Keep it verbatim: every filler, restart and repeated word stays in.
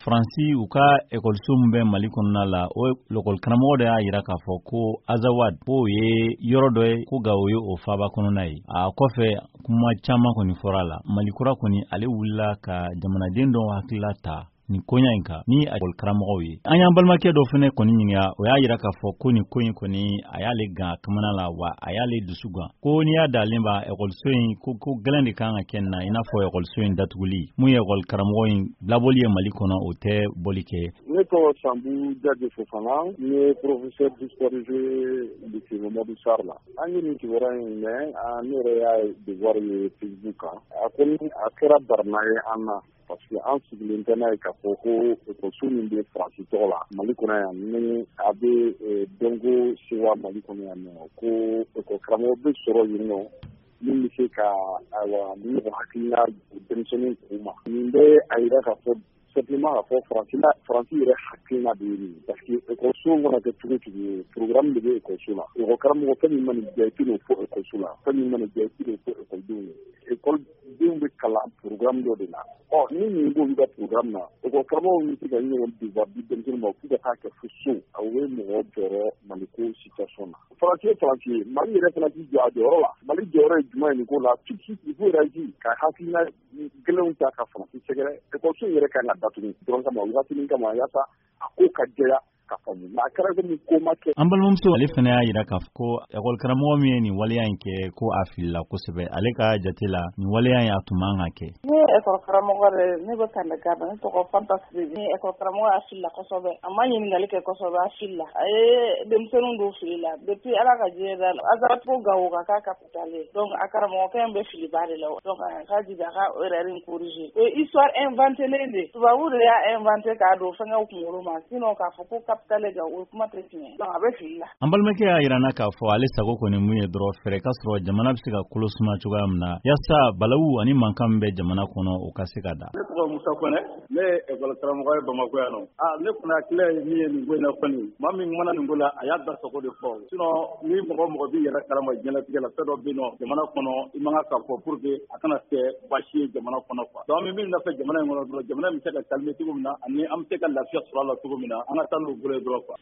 Faransi u ka ekɔliso min bɛ Mali kɔnɔna la o l'école karamɔgɔ de y'a yira k'a fɔ ko Azawad k'o ye yɔrɔ dɔ ye ko ga o ye o faaba kɔnɔna ye. A kɔfɛ kuma caman kɔni fɔra a la. Mali kura kɔni ale wulila ka jamanaden dɔw hakilila ta nin koɲa in kan ni ekɔli karamɔgɔw ye. An y'an balimakɛ dɔ fana kɔni ɲininka o y'a yira k'a fɔ ko nin ko in kɔni a y'ale gan kamana la wa a y'ale dusu gan. Ko n'i y'a dalen ba ekɔliso in ko ko gɛlɛn de kan ka kɛ na i n'a fɔ ekɔliso in datuguli. Mun ye ekɔli karamɔgɔ in labɔli ye Mali kɔnɔ o tɛ bɔli kɛ. Ne tɔgɔ Sambu Dade Fofana, ne ye professeur d'histoire géo lycée Mamadou Sarr la. An ye nin kibaruya in mɛn, ne yɛrɛ y'a devoir ye Facebook kan. A kɔni a kɛra barina ye an na. Parce que an sigilen tɛ n'a ye k'a fɔ ko ekɔliso min bɛ Faransi tɔgɔ la Mali kɔnɔ yan ni a bɛ dɔnko sewa Mali kɔnɔ yan nɔ ko ekɔli karamɔgɔ bɛ sɔrɔ yen nɔ min bɛ se ka ayiwa ni mɔgɔ hakilina denmisɛnnin k'u ma. Nin bɛ a yira k'a fɔ simplement k'a fɔ Faransi la Faransi yɛrɛ hakilina de ye nin parce que ekɔliso mana kɛ cogo cogo ye programme de bɛ ekɔliso la. Ekɔli karamɔgɔ fɛn min mana diya i tɛ n'o fɔ ekɔliso la fɛn min mana diya i tɛ n'o fɔ ekɔlidenw ye. Ekɔlidenw bɛ kalan programme dɔ de la. Ɔ ni nin b'olu ka programme na ekɔli karamɔgɔw bɛ se ka ɲɔgɔn devoir di denmisɛnnin ma f'u ka taa kɛ fo so a bɛ mɔgɔ jɔyɔrɔ Maliko situation na. Faransi ye Faransi ye Mali yɛrɛ fana k'i jɔ a jɔyɔrɔ la. Mali jɔyɔrɔ ye jumɛn ye nin ko la tout de suite il faut réagir ka hakilina gɛlɛnw ta ka Faransi sɛgɛrɛ ekɔliso yɛrɛ kan ka datugu dɔrɔn kama wagatinin kama yaasa a ko ka jɛya ka faamu mais a kɛra komi ko ma kɛ. An balimamuso ale fana y'a yira k'a fɔ ko ekɔli karamɔgɔ min ye nin waleya in kɛ ko a filila kosɛbɛ ale ka jate la nin waleya in a tun man ka kɛ. Ne ye ekɔli karamɔgɔ de ye ne bɛ Kandaka ne tɔgɔ Fanta Siriki. Ni ekɔli karamɔgɔ a filila kosɛbɛ a ma ɲininkali kɛ kosɛbɛ a filila a ye denmisɛnninw don fili la depuis Ala ka diɲɛ da la Azawad ko Gawo ka k'a capitale ye donc a karamɔgɔkɛ in bɛ filiba de la donc a ka jija a ka erreur in corriger. O ye histoire inventée de tubabu de y'a inventé k'a don fɛnkɛw kunkolo ma sinon k'a fɔ ko capitale Gawo kuma tɛ tiɲɛ donc a bɛ fili la. An balimakɛ y'a yirana k'a fɔ ale sago kɔni mun ye dɔrɔn fɛrɛ ka sɔrɔ jamana bɛ se ka kolo suma cogoya min na yaasa balawu ani mankan min bɛ jamana kɔnɔ o ka se ka da. Ne tɔgɔ Musa Kɔnɛ ne ye ekɔli karamɔgɔ ye Bamakɔ yan nɔ. Ah ne kunna hakilila ye min ye nin ko in na kɔni maa min mana nin ko la a y'a da sago de fɔ sinon ni mɔgɔ mɔgɔ b'i yɛrɛ kalama diɲɛlatigɛ la fɛn dɔ bɛ yen nɔ jamana kɔnɔ i man kan ka fɔ pour que a kana kɛ baasi ye jamana kɔnɔ quoi. Donc an bɛ min nɔfɛ jamana in kɔnɔ dɔrɔn jamana in bɛ se ka calmer cogo min na ani an bɛ se ka lafiya sɔrɔ a la cogo min na an ka taa n'o bolo ye dɔrɔn quoi.